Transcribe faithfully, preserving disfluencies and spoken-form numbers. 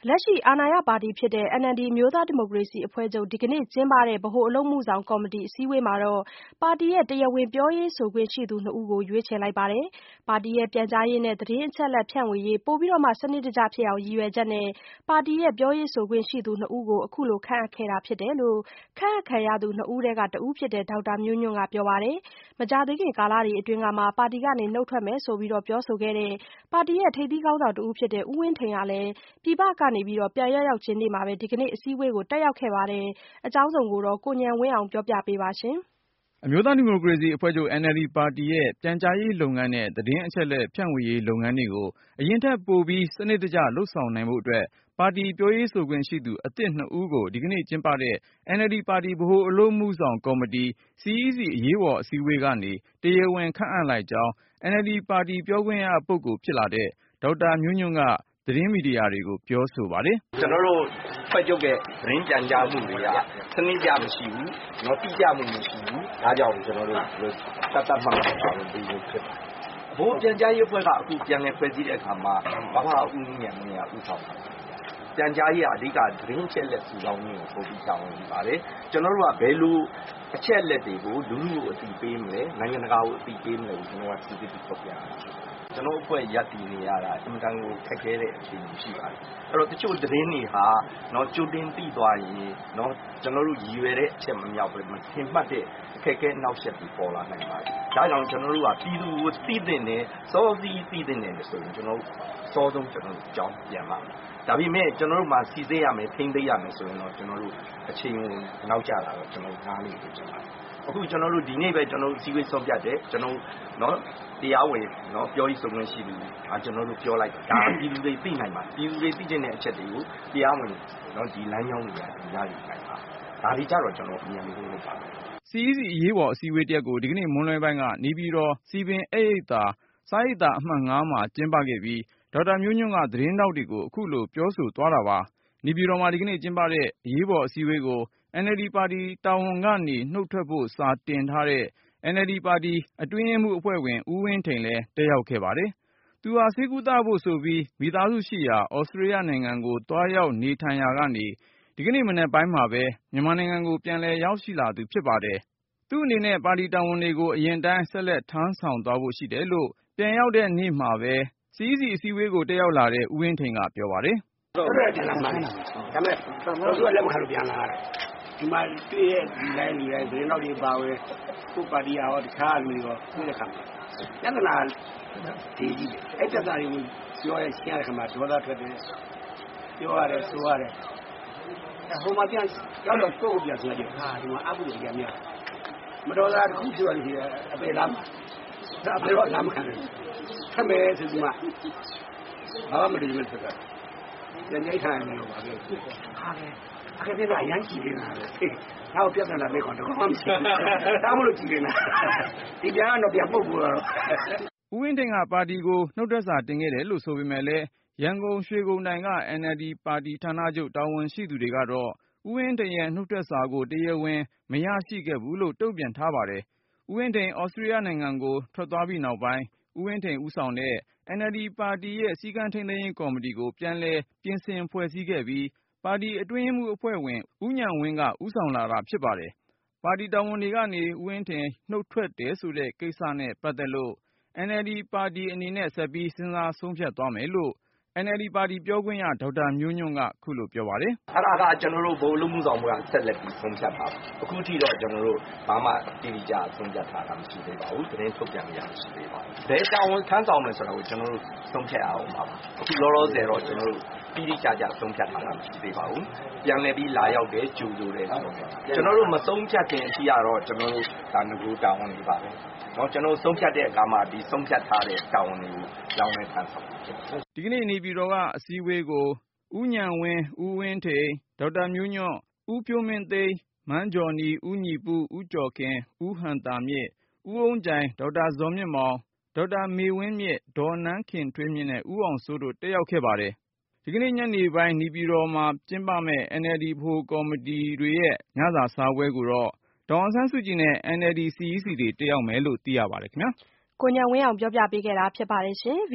လက်ရှိအာဏာရပါတီဖြစ်တဲ့ အန်အယ်လ်ဒီ အမျိုးသားဒီမိုကရေစီအဖွဲ့ချုပ် ဒီကနေ့ကျင်းပတဲ့ ဗဟိုအလုပ်အမှုဆောင်ကော်မတီအစည်းအဝေးမှာတော့ ပါတီရဲ့တရားဝင်ပြောရေးဆိုခွင့်ရှိသူနှစ်ဦးကို ရွေးချယ်လိုက်ပါတယ်။ ပါတီရဲ့ပြန်ကြားရေးနဲ့ သတင်းအချက်အလက်ဖြန့်ဝေရေး ပိုမိုစနစ်တကျဖြစ်အောင် ရည်ရွယ်ချက်နဲ့ ပါတီရဲ့ပြောရေးဆိုခွင့်ရှိသူနှစ်ဦးကို အခုလိုခန့်အပ်ခဲ့တာဖြစ်တယ်လို့ ခန့်အပ်ခံရသူနှစ်ဦးထဲကတဦးဖြစ်တဲ့ ဒေါက်တာမျိုးညွန့်ကပြောပါတယ်။ မကြာသေးခင်ကာလအတွင်းကမှ ပါတီကနေနုတ်ထွက်မယ်ဆိုပြီးပြောဆိုခဲ့တဲ့ ပါတီရဲ့ထိပ်သီးခေါင်းဆောင်တဦးဖြစ်တဲ့ ဦးဝင်းထိန်ကလည်း ပြည်ပကနေပြန်ရောက်ရောက်ချင်းနေ့မှာပဲ ဒီကနေ့အစည်းအဝေးကိုတက်ရောက်ခဲ့ပါတယ်။ အကြောင်းစုံကိုတော့ ကိုဉာဏ်ဝင်းအောင်က ပြောပြပေးမှာပါ။အမျိုးသားဒီမိုကရေစီအဖွဲ့ချုပ် အန်အယ်လ်ဒီ ပါတီရဲ့ပြန်ကြားရေးလုပ်ငန်းနဲ့သတင်းအချက်အလက်ဖြန့်ဝေရေးလုပ်ငန်းတွေကို အရင်ထက်ပိုပြီးစနစ်တကျလုပ်ဆောင်နိုင်ဖို့အတွက် ပါတီပြောရေးဆိုခွင့်ရှိသူအသစ်နှစ်ဦးကို ဒီကနေ့ကျင်းပတဲ့ အန်အယ်လ်ဒီ ပါတီဗဟိုအလုပ်အမှုဆောင်ကော်မတီ စီ အီးစီ အရေးပေါ်အစည်းအဝေးကနေ တရားဝင်ခန့်အပ်လိုက်ကြောင်း အန်အယ်လ်ဒီ ပါတီပြောခွင့်ရပုဂ္ဂိုလ်ဖြစ်လာတဲ့ ဒေါက်တာမျိုးညွန့်က သတင်းမီဒီယာတွေကိုပြောဆိုပါတယ်။ ကျနော်တို့အဖွဲ့ချုပ်ရဲ့သတင်းပြန်ကြားမှုတွေကစနစ်ကျမရှိဘူး၊တိကျမှုမရှိဘူး။ဒါကြောင့်ကျနော်တို့သတ်သတ်မှတ်မှတ်တာဝန်ပေးဖို့ဖြစ်ပါတယ်။ဗဟိုပြန်ကြားရေးအဖွဲ့ကအခုပြန်လည်ဖွဲ့စည်းတဲ့အခါမှာဗဟဦးဉာဏ်ဝင်းကဦးဆောင်ပါတယ်။ပြန်ကြားရေးကအဓိကသတင်းအချက်အလက်စုဆောင်းရေးကိုပိုပြီးတာဝန်ယူပါတယ်။ကျနော်တို့ကဘယ်လိုအချက်အလက်တွေကိုလူထုကိုအသိပေးမလဲ၊နိုင်ငံတကာကိုအသိပေးမလဲကိုကျနော်တို့ကစီစစ်ပြီးထုတ်ပြန်ရမှာဖြစ်ပါတယ်။ကျနော်တို့အဖွဲ့ရပ်တည်နေရတာအင်မတန်ကိုခက်ခဲတဲ့အခြေအနေရှိပါတယ်။အဲ့တော့တချို့သတင်းတွေဟာကြိုတင်သိသွားရင်ကျနော်တို့ရည်ရွယ်တဲ့အချက်မမြောက်ပဲမထင်မှတ်တဲ့အခက်အခဲအနှောက်အယှက်တွေပေါ်လာနိုင်ပါတယ်။ဒါကြောင့်ကျနော်တို့ကပြည်သူကိုသိသင့်တယ်၊စောစီးသိသင့်တယ်ဆိုရင်ကျနော်တို့အစောဆုံးကျနော်တို့အကြောင်းပြန်ပါမယ်။ဒါပေမဲ့ကျနော်တို့မှာစိစစ်ရမယ်ထိန်းသိမ်းရမယ်ဆိုရင်တော့ကျနော်တို့အချိန်ကိုနောက်ကျတာတော့ကျနော်တို့နားလည်ဖို့ဖြစ်ပါတယ်။အခုကျနော်တို့ဒီနေ့ပဲကျနော်တို့အစည်းအဝေးဆုံးဖြတ်တယ်ကျနော်တို့တရားဝင်ပြောရေးဆိုခွင့်ရှိသူဒါကျနော်တို့ပြောလိုက်တယ်ဒါပြည်သူတွေသိနိုင်ပါတယ်ပြည်သူတွေသိချင်တဲ့အချက်တွေကိုတရားဝင်ဒီလမ်းကြောင်းတွေရယူနိုင်ပါဒါတွေကြတော့ကျနော်တို့အမြန်ဆုံးလုပ်ပါမယ်။ စီ အီးစီ အရေးပေါ်အစည်းအဝေးတရပ်ကိုဒီကနေ့မွန်းလွဲပိုင်းကနေပြည်တော်စည်ပင်ဧည့်ရိပ်သာစာရိပ်သာအမှတ် ၅ မှာကျင်းပခဲ့ပြီးဒေါက်တာမျိုးညွန့်ကသတင်းထောက်တွေကိုအခုလိုပြောဆိုသွားတာပါ။ နေပြည်တော်မှာဒီကနေ့ကျင်းပတဲ့အရေးပေါ်အစည်းအဝေးကို အန်အယ်လ်ဒီ ပါတီတာဝန်ကနေနုတ်ထွက်ဖို့စာတင်ထားတဲ့ အန်အယ်လ်ဒီ ပါတီအတွင်းရေးမှူးအဖွဲ့ဝင် ဦးဝင်းထိန်လည်းတက်ရောက်ခဲ့ပါတယ်။ သူဟာဆေးကုသဖို့ဆိုပြီးမိသားစုရှိရာသြစတြေးလျနိုင်ငံကိုသွားရောက်နေထိုင်ရာကနေ ဒီကနေ့မနက်ပိုင်းမှာပဲမြန်မာနိုင်ငံကိုပြန်လည်ရောက်ရှိလာသူဖြစ်ပါတယ်။ သူ့အနေနဲ့ပါတီတာဝန်တွေကိုအရင်အတိုင်းဆက်လက်ထမ်းဆောင်သွားဖို့ရှိတယ်လို့ပြန်ရောက်တဲ့နေ့မှာပဲ စီ အီးစီ အစည်းအဝေးကိုတက်ရောက်လာတဲ့ ဦးဝင်းထိန်ကပြောပါတယ်။ ဟုတ်တယ်ပြန်လာမှာဒါပေမဲ့သူကလက်မခံလို့ပြန်လာတာဒီမှာတွေ့ရဲ့ဒီတိုင်းဒီတိုင်းသတင်းတော့တွေပါဝင်ကိုပါတီရောတခြားလူတွေရောတွေ့တဲ့ခါမှာပြဿနာဒီကြီးအဲ့ပြဿနာတွေကိုပြောရရှင်းရတဲ့ခါမှာဒေါသထွက်တယ်ပြောရတယ်ဆိုရတယ်ဟိုမှာပြန်ရောက်တော့ကိုယ့်ကိုပြန်ဆိုရတယ်ဟာဒီမှာအကုသိုလ်ကြီးများမတော်တာတစ်ခုပြောရရင်အပေလားဒါပေတော့လမ်းမခံဘူးခက်မယ်ဆိုဒီမှာဘာမှမလုပ်လို့ဖြစ်တာညနေထိုင်နေတော့ပါပဲဟာလေအခက်အခဲကအရန်ကြီးနေတာလေနောက်ပြဿနာတွေကတော့ဘာမှမရှိဘူးဒါမှမလို့ကြည့်နေတာဒီပြန်ကတော့ပြန်ပုတ်ပေါ်တော့ဦးဝင်းထိန်ကပါတီကိုနှုတ်ထွက်စာတင်ခဲ့တယ်လို့ဆိုပေမဲ့လည်းရန်ကုန်ရွှေဂုံတိုင်က အန်အယ်လ်ဒီ ပါတီဌာနချုပ်တာဝန်ရှိသူတွေကတော့ဦးဝင်းထိန်ရဲ့နှုတ်ထွက်စာကိုတရားဝင်မရရှိခဲ့ဘူးလို့တုံ့ပြန်ထားပါတယ်။ ဦးဝင်းထိန်သြစတြေးလျနိုင်ငံကိုထွက်သွားပြီးနောက်ပိုင်းဦးဝင်းထိန်ဦးဆောင်တဲ့ အန်အယ်လ်ဒီ ပါတီရဲ့စည်းကမ်းထိန်းသိမ်းရေးကော်မတီကိုပြန်လည်ပြင်ဆင်ဖွဲ့စည်းခဲ့ပြီးပါတီအတွင်းရေးမှူးအဖွဲ့ဝင် ဦးဉာဏ်ဝင်းကဦးဆောင်လာတာဖြစ်ပါတယ်။ ပါတီတာဝန်တွေကနေဦးဝင်းထိန်နှုတ်ထွက်တယ်ဆိုတဲ့ကိစ္စနဲ့ပတ်သက်လို့ အန်အယ်လ်ဒီ ပါတီအနေနဲ့ဆက်ပြီးစဉ်းစားဆုံးဖြတ်သွားမယ်လို့ အန်အယ်လ်ဒီ ပါတီပြောခွင့်ရဒေါက်တာမျိုးညွန့်ကခုလိုပြောပါတယ်။ အဲ့ဒါကကျနော်တို့ဗဟိုအလုပ်အမှုဆောင်အဖွဲ့ကဆက်လက်ပြီးဆုံးဖြတ်ပါမယ်။အခုထိတော့ကျနော်တို့ဘာမှတိတိကျကျဆုံးဖြတ်ထားတာမရှိသေးပါဘူး။သတင်းထုတ်ပြန်တာမရှိသေးပါဘူး။ဘယ်တာဝန်ထမ်းဆောင်မယ်ဆိုတာကိုကျနော်တို့ဆုံးဖြတ်ရအောင်ပါ။အခုလောလောဆယ်တော့ကျနော်တို့တိတိကျကျဆုံးဖြတ်ထားတာမရှိသေးပါဘူး။ပြန်လည်ပြီးလာရောက်တယ်ကြိုဆိုတယ်ကျနော်တို့မဆုံးဖြတ်ခင်အထိကတော့ကျနော်တို့ဒါငကူတာဝန်တွေပါပဲ။နော်ကျနော်တို့ဆုံးဖြတ်တဲ့အခါမှာဒီဆုံးဖြတ်ထားတဲ့တာဝန်တွေကိုပြောင်းလဲထမ်းဆောင်မှာဖြစ်ပါတယ်။ဒီကနေ့နေပြည်တော်ကအစည်းအဝေးကိုဦးဉာဏ်ဝင်း၊ဦးဝင်းထိန်၊ဒေါက်တာမျိုးညွန့်၊ဦးဖြိုးမင်းသိန်း၊မန်းဂျော်နီ၊ဦးညီပု၊ဦးကျော်ခင်၊ဦးဟံသာမြင့်၊ဦးအုန်းကြိုင်၊ဒေါက်တာဇော်မြင့်မောင်၊ဒေါက်တာမေဝင်းမြင့်၊ဒေါ်နန်းခင်ထွေးမြင့်နဲ့ဦးအောင်စိုးတို့တက်ရောက်ခဲ့ပါတယ်။ ဒီကနေ့ညနေပိုင်းနေပြည်တော်မှာကျင်းပမယ့် အန်အယ်လ်ဒီ ဗဟိုကော်မတီတွေရဲ့ညစာစားပွဲကိုတော့ဒေါ်အောင်ဆန်းစုကြည်နဲ့ အန်အယ်လ်ဒီ စီ အီးစီတွေတက်ရောက်မယ်လို့သိရပါတယ်ခင်ဗျာကိုဉာဏ်ဝင်းအောင်ပြောပြပေးခဲ့တာဖြစ်ပါတယ်ရှင်